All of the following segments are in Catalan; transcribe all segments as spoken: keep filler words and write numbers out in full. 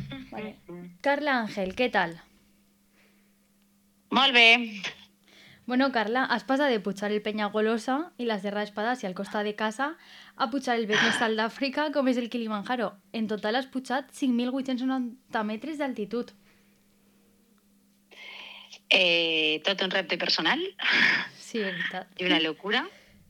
Vale. Carla Ángel, ¿qué tal? Molt bé. Bueno, Carla, has passat de pujar el Peñagolosa i la Serra d'Espada hacia el costa de casa a pujar el bec més alt d'Àfrica, com és el Kilimanjaro. En total has pujat cinc mil vuit-cents noranta metres d'altitud. Eh, tot un repte personal Sí, veritat. i una locura.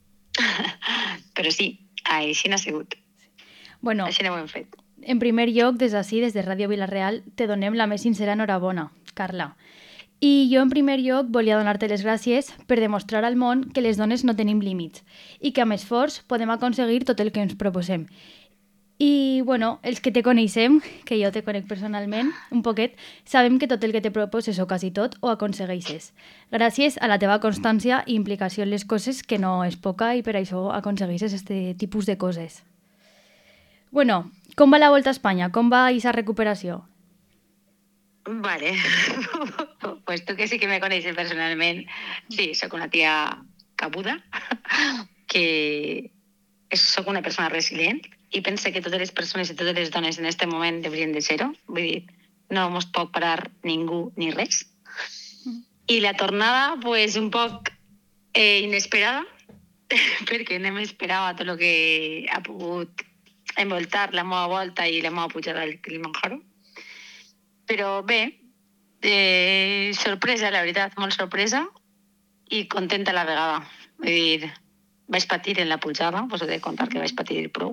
Però sí, així n'ha sigut. Bueno, Així n'ho hem fet. en primer lloc, des d'ací, des de Ràdio Vilareal, te donem la més sincera enhorabona, Carla. I jo, en primer lloc, volia donar-te les gràcies per demostrar al món que les dones no tenim límits i que amb esforç podem aconseguir tot el que ens proposem. I, bueno, els que te coneixem, que jo te conec personalment, un poquet, sabem que tot el que te proposes o quasi tot ho aconsegueixes. Gràcies a la teva constància i implicació en les coses, que no és poca, i per això aconsegueixes aquest tipus de coses. Bueno, com va la Volta a Espanya? Com va aquesta recuperació? Vale. Pues tu que sí que me coneixes personalment, sí, sóc una tia cabuda, que sóc una persona resilient i pense que totes les persones i totes les dones en aquest moment deurien de ser-ho. Vull dir, no mos pot parar ningú ni res. I la tornada, pues, un poc eh, inesperada, perquè no m'esperava tot el que ha pogut envoltar la meva volta i la meva pujada al Kilimanjaro. Però bé, eh, sorpresa, la veritat, molt sorpresa i contenta a la vegada. Vull dir, vaig patir en la pujada, us he de contar que vaig patir prou.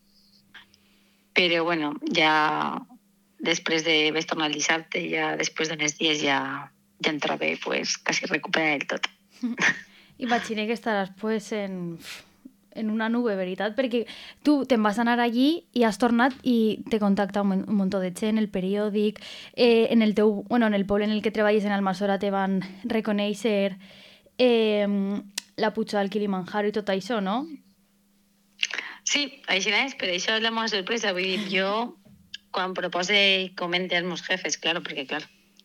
Però, bueno, ja després de... vaig tornar el dissabte i ja després d'uns dies ja, ja em trobo pues, quasi recuperada del tot. Imagino que estaràs pues, en, en una nube, veritat? Perquè tu te'n vas anar allí i has tornat i te contacta un, un munt de gent, el periòdic, eh, en, el teu, bueno, en el poble en el que treballes, en Almassora, te van reconèixer eh, la pujada al Kilimanjaro i tot això, no? Sí, així és, però això és la meva sorpresa. Vull dir, jo, quan propose i comente als meus jefes, claro, perquè, clar,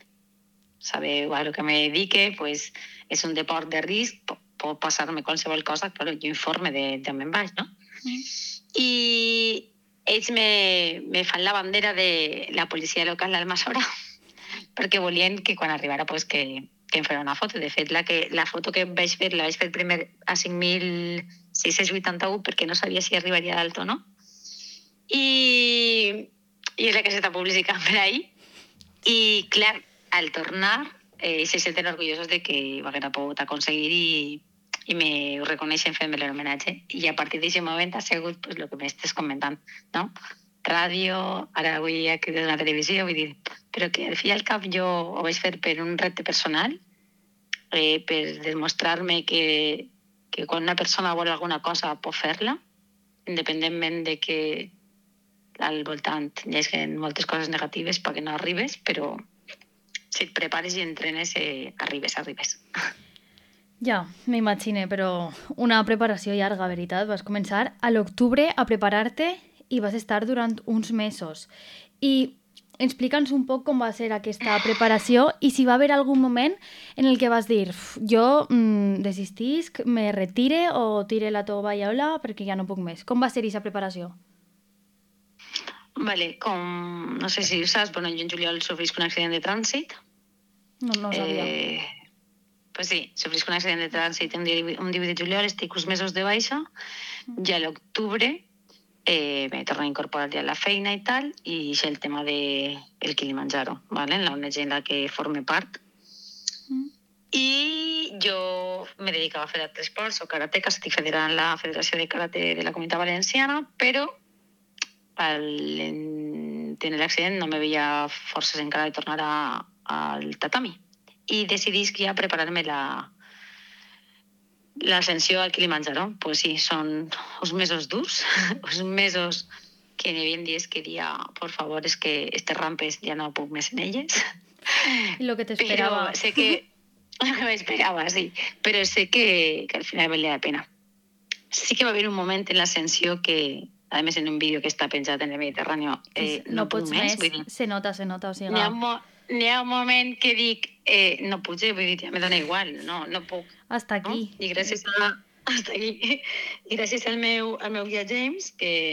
sabeu a lo que me dedique, pues, és un deport de risc, pot, pot passar-me qualsevol cosa, claro, jo informe de, de on me'n vaig, no? Mm. I ells me, me fan la bandera de la policia local d'Almassora perquè volien que quan arribara pues, que, que em farà una foto. De fet, la, que, la foto que vaig fer, la vaig fer primer a cinc mil sis-cents vuitanta-u perquè no sabia si arribaria d'alt o no. I, i és la que s'està publicant per ahí. I, clar, al tornar, eh, se senten orgullosos de que ho haguera pogut aconseguir i, i me ho reconeixen fent-me l'homenatge. I a partir d'aquest moment ha sigut pues, el que m'estàs comentant, no? Ràdio, ara avui aquí des de la televisió, vull dir, però que al fi i al cap jo ho vaig fer per un repte personal, eh, per demostrar-me que, que quan una persona vol alguna cosa pot fer-la, independentment de que al voltant hi hagi moltes coses negatives perquè no arribes, però si et prepares i entrenes, eh, arribes, arribes. Ja, m'imagine, però una preparació llarga, veritat. Vas començar a l'octubre a preparar-te i vas estar durant uns mesos. I explica'ns un poc com va ser aquesta preparació i si va haver algun moment en el que vas dir jo mmm, desistisc, me retire o tire la tovallola perquè ja no puc més. Com va ser aquesta preparació? Vale, com no sé si ho saps, bueno, jo en juliol sofrisc un accident de trànsit. No, no ho sabia. Eh, pues sí, sofrisc un accident de trànsit un, dia, un divuit de juliol, estic uns mesos de baixa, mm. ja a l'octubre eh, me torno a incorporar ja a la feina i tal, i és el tema del de Kilimanjaro, ¿vale? En la O N G en la que forme part. Mm. I jo me dedicava a fer altres esports, soc karateca, estic federant la Federació de Karate de la Comunitat Valenciana, però al tenir l'accident no me veia forces encara de tornar a, al tatami. I decidisc ja preparar-me la, l'ascensió al Kilimanjaro. Pues sí, són uns mesos durs, uns mesos que n'hi havia dies que dia, por favor, és que aquestes rampes ja no puc més en elles. I lo que t'esperava. Però sé que... m'esperava, sí. Però sé que, que al final valia la pena. Sí que va haver un moment en l'ascensió que, a més, en un vídeo que està penjat en el Mediterrani, eh, no, no puc pots més, més. Vull dir, se nota, se nota. O sigui, n'hi ha, mo n'hi ha un moment que dic, eh, no puc, vull dir, ja me dona igual, no, no puc. Hasta aquí. No? I gràcies a, hasta aquí. I gràcies al meu, al meu guia James, que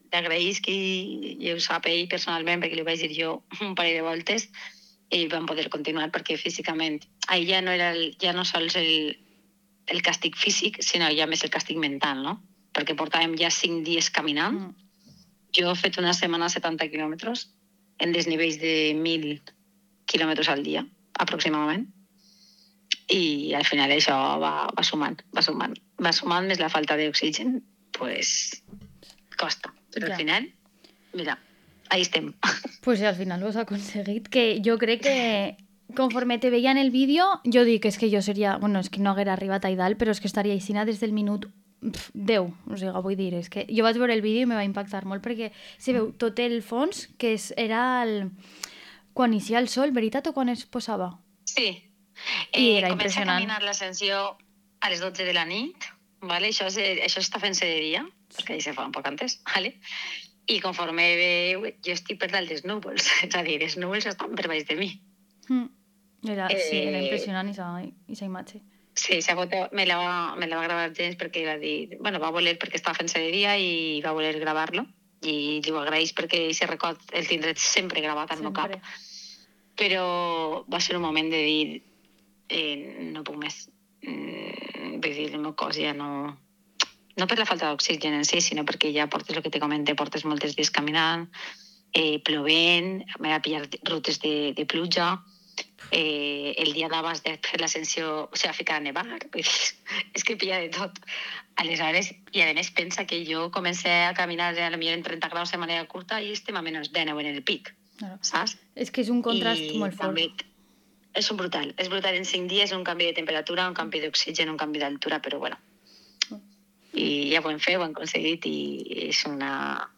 t'agraïsc i, i ho sap ell personalment, perquè li vaig dir jo un parell de voltes, i vam poder continuar perquè físicament ahir ja no era el, ja no sols el, el càstig físic, sinó ja més el càstig mental, no? Perquè portàvem ja cinc dies caminant. Mm. Jo he fet una setmana setanta quilòmetres en desnivells de mil quilòmetres al dia, aproximadament. I al final això va, va sumant, va sumant. Va sumant més la falta d'oxigen, pues costa. Però ja. Al final, mira, ahí estem. Pues al final ho has aconseguit, que jo crec que conforme te veia en el vídeo, jo dic que és que jo seria, bueno, és que no haguera arribat a dalt, però és que estaria aixina des del minut deu, o sigui, vull dir, és que jo vaig veure el vídeo i me va impactar molt perquè se veu tot el fons, que és, era el... quan inicia el sol, veritat, o quan es posava? Sí. I eh, era comença impressionant. a caminar l'ascensió a les dotze de la nit, vale? Això, és, això està fent-se de dia, perquè ja se fa un poc antes, vale? I conforme veu, jo estic per dalt dels núvols, és a dir, els núvols estan per baix de mi. Mm. Era, eh... Sí, era impressionant aquesta imatge. Sí, esa foto me la, va, me la va gravar James perquè va dir, bueno, va voler perquè estava fent-se de dia i va voler gravar-lo, i li ho agraeix perquè aquest record el tindré sempre gravat al meu cap. Però va ser un moment de dir, eh, no puc més. Mm, vull dir, el meu cos ja no... No per la falta d'oxigen en si, sinó perquè ja portes el que te comenté, portes molts dies caminant, eh, plovent, me va pillar rutes de, de pluja, eh, el dia d'abans de fer l'ascensió, o sigui, ficar a nevar, vull dir, és que pilla de tot. Aleshores, i a més pensa que jo comencé a caminar a lo millor en trenta graus de manera curta i estem a menys dinou en el pic, claro. Saps? És que és un contrast I molt fort. També, és un brutal, és brutal en cinc dies, un canvi de temperatura, un canvi d'oxigen, un canvi d'altura, però bueno. I ja ho hem fet, ho hem aconseguit i és una...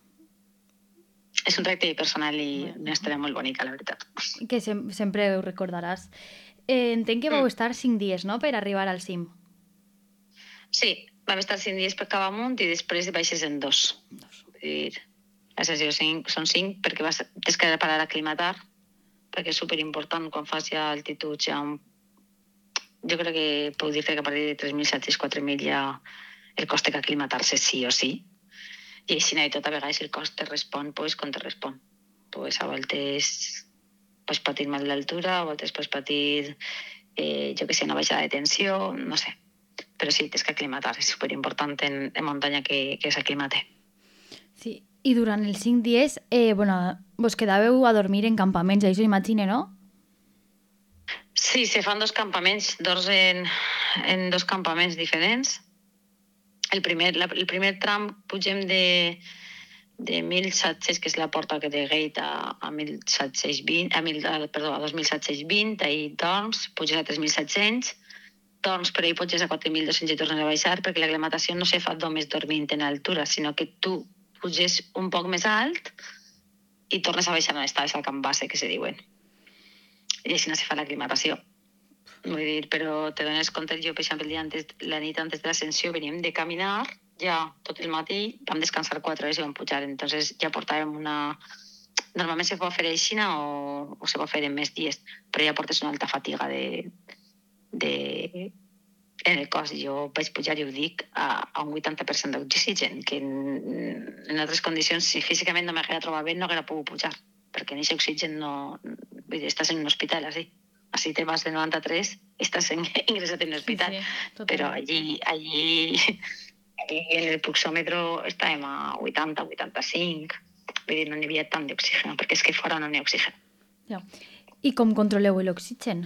És un repte personal i una història molt bonica, la veritat. Que sem sempre ho recordaràs. Eh, entenc que vau mm. estar cinc dies, no?, per arribar al cim. Sí, vam estar cinc dies per cap amunt i després baixes en dos. dos. Vull dir, la sessió cinc, són cinc perquè vas, tens que parar a aclimatar, perquè és superimportant quan fas ja altituds ja... Un... Jo crec que puc dir que a partir de tres mil set cents i quatre mil ja el cos té que aclimatar-se sí o sí. I així no, tot a vegades el cos te respon, pues, com te respon. Pues, a voltes pots patir mal d'altura, a voltes pots patir, eh, jo que sé, una baixada de tensió, no sé. Però sí, tens que aclimatar, és superimportant en, en muntanya que, que s'aclimate. Sí, i durant els cinc dies, eh, bueno, vos quedàveu a dormir en campaments, això imagine, no? Sí, se fan dos campaments, dos en, en dos campaments diferents. El primer, la, el primer tram pugem de, de mil set-cents, que és la porta que té gate, a, a mil set-cents vint, a, mil, a, perdó, a dos mil set-cents vint, ahir dorms, puges a tres mil set-cents, dorms, però ahir puges a quatre mil dos-cents i tornes a baixar, perquè l'aclimatació no se fa només dormint en altura, sinó que tu puges un poc més alt i tornes a baixar on estaves al camp base, que se diuen. I així no se fa l'aclimatació. Vull dir, però te dones compte, jo, per exemple, el dia antes, la nit antes de l'ascensió veníem de caminar, ja tot el matí, vam descansar quatre hores i vam pujar, entonces ja portàvem una... Normalment se pot fer així o, o se pot fer en més dies, però ja portes una alta fatiga de, de... en el cos. Jo vaig pujar, i ho dic, a, a un vuitanta per cent d'oxigen, que en, en altres condicions, si físicament no m'haguera trobat bé, no haguera pogut pujar, perquè en aquest oxigen no... Vull dir, estàs en un hospital, així. Así te vas de noventa-tres, estás en, ingresat en l'hospital. Sí, sí, però allí, allí, allí en el pulsòmetre estàvem a vuitanta, vuitanta-cinc. Vull dir, no n'hi havia tant d'oxigen, perquè és que fora no n'hi ha oxigen. Ja. I com controleu l'oxigen?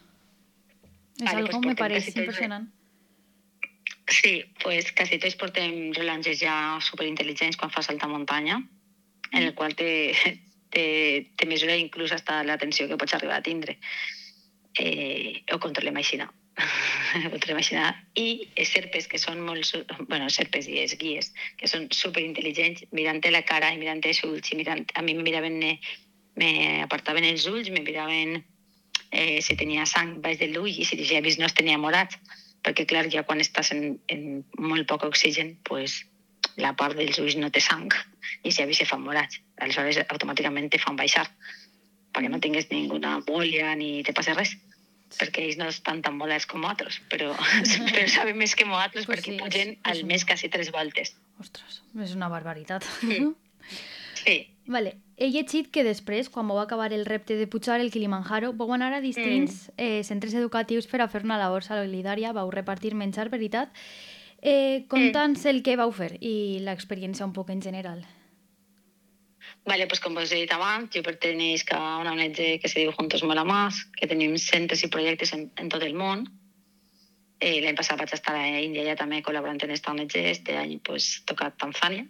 És vale, algo, pues me pareix impressionant. Sí, pues quasi tots portem rellotges ja superintel·ligents quan fas alta muntanya, en el qual te, te, te mesura inclús hasta la tensió que pots arribar a tindre. Eh, ho controlem així, no? ho controlem així, no? I els serpes, que són molt... Bueno, serpes i els guies, que són superintel·ligents, mirant-te la cara i mirant-te els ulls, i mirant... A mi me miraven, me apartaven els ulls, me miraven eh, si tenia sang baix de l'ull i si ja vist no es tenia morats, perquè, clar, ja quan estàs en, en molt poc oxigen, pues, la part dels ulls no té sang i si ja vist se fan morats. Aleshores, automàticament te fan baixar, perquè no tingues ninguna molla ni te passi res, perquè ells no estan tan molats com altres, però, però saben més que altres, pues perquè sí, pugen al més quasi tres voltes. Ostres, és una barbaritat. Mm. Sí. Vale. He llegit que després, quan vau acabar el repte de pujar el Kilimanjaro, vau anar a distints mm. eh, centres educatius per a fer una labor solidària, vau repartir menjar, veritat. Eh, Conta'ns mm. el que vau fer i l'experiència un poc en general. Vale, pues com vos he dit abans, jo pertenec a una O N G que se diu Juntos Mola Más, que tenim centres i projectes en, en tot el món. Eh, L'any passat vaig estar a Índia ja també col·laborant en esta O N G, este any pues, tocat Tanzània.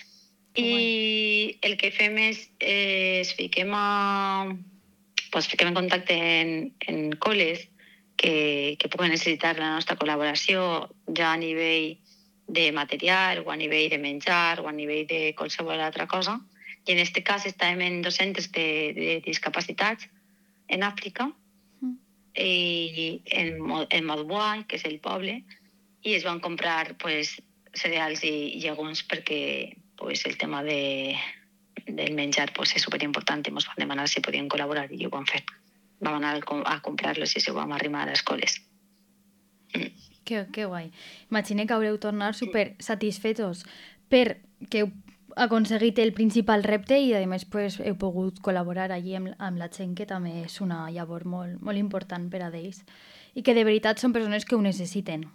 I el que fem és, eh, es fiquem, a, pues, fiquem en contacte en, en col·les que, que puguen necessitar la nostra col·laboració ja a nivell de material o a nivell de menjar o a nivell de qualsevol altra cosa. I en aquest cas estàvem en dos centres de, de discapacitats en Àfrica, mm. i en, en Maduai, que és el poble, i es van comprar pues, cereals i llegums perquè pues, el tema de, del menjar pues, és superimportant i ens van demanar si podien col·laborar i ho vam fer. Vam anar a comprar-los i ho vam arrimar a les escoles. Mm. Que, que guai. Imagine que haureu tornat super satisfetos perquè heu aconseguit el principal repte i, a més, pues, heu pogut col·laborar allí amb, amb la gent, que també és una llavor molt, molt important per a ells i que de veritat són persones que ho necessiten.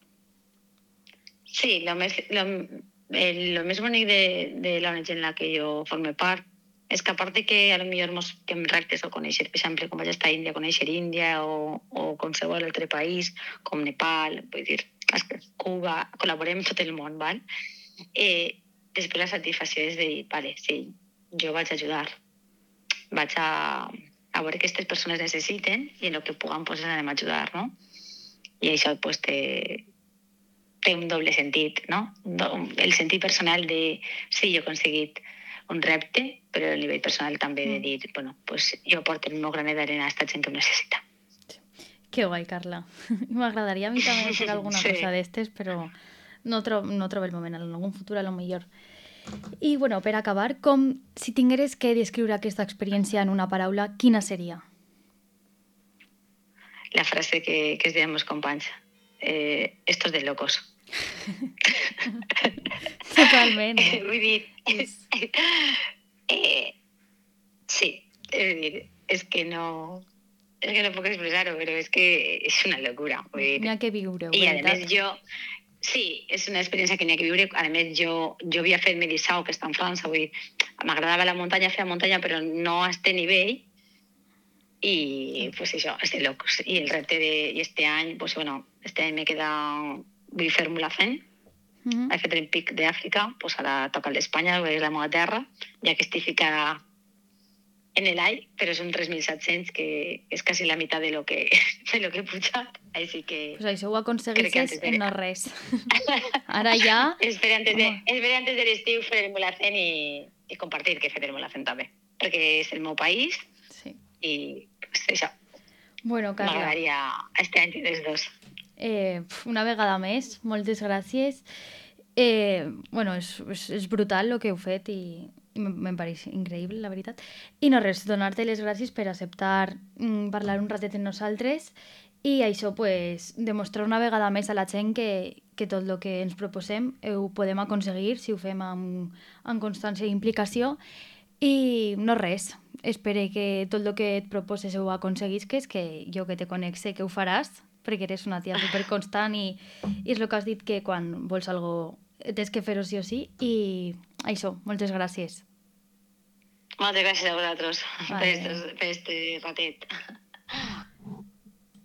Sí, lo més, lo, el, lo més bonic de, de la O N G en la que jo forme part és que, a part de que a lo millor mos fem reptes o conèixer, per exemple, com vaig estar a Índia, conèixer Índia o, o qualsevol altre país, com Nepal, vull dir, Cuba, col·laborem amb tot el món, val? Eh, després la satisfacció és de dir, vale, sí, jo vaig ajudar, vaig a, a veure que aquestes persones necessiten i en el que puguem pues, anem a ajudar, no? I això pues, té, té un doble sentit, no? El sentit personal de, sí, jo he aconseguit un repte, però a nivell personal també de dir, bueno, pues, jo aporto el meu granet d'arena a aquesta gent que ho necessita. Que guai, Carla. M'agradaria a mi també fer alguna sí. cosa d'estes, però no, tro no trobo el moment, en algun futur a lo millor. I, bueno, per acabar, com si tingueres que descriure aquesta experiència en una paraula, quina seria? La frase que, que es deien meus companys. Eh, estos de locos. Totalment. Eh? Vull dir... eh, sí, és dir, és que no... És que no puc expressar-ho, però és que és una locura. N'hi ha que viure, I a més jo... Sí, és una experiència que n'hi ha que viure. A més, jo, jo havia fet Medisau, que està en França, vull dir, m'agradava la muntanya, fer muntanya, però no a este nivell. I, pues això, és de locos. I el repte de... I este any, pues bueno, este any m'he quedat... Vull fer-me la fent. Uh-huh. He fet el pic d'Àfrica, pues ara toca el d'Espanya, és la meva terra, ja que estic ficada en el aire, però són tres mil set-cents, que és quasi la meitat de lo que, de lo que he pujat. Així que... Pues això ho aconseguisses de... en no res. Ara ja... Espera antes de, espera antes de l'estiu fer el Mulacén i, i compartir que he fet el Mulacén també. Perquè és el meu país sí. I pues, això. Bueno, Carla. M'agradaria este any tindre els dos. Eh, una vegada més, moltes gràcies. Eh, bueno, és, és, és brutal el que heu fet i me'n pareix increïble, la veritat. I no res, donar-te les gràcies per acceptar mm, parlar un ratet amb nosaltres i això, pues, demostrar una vegada més a la gent que, que tot el que ens proposem ho podem aconseguir si ho fem amb, amb constància i implicació. I no res, espero que tot el que et proposes ho aconseguisques, que jo que te conec sé que ho faràs, perquè eres una tia superconstant i, i és el que has dit, que quan vols algo tens que fer-ho sí o sí. I això, moltes gràcies. Moltes gràcies a vosaltres vale. per este ratet.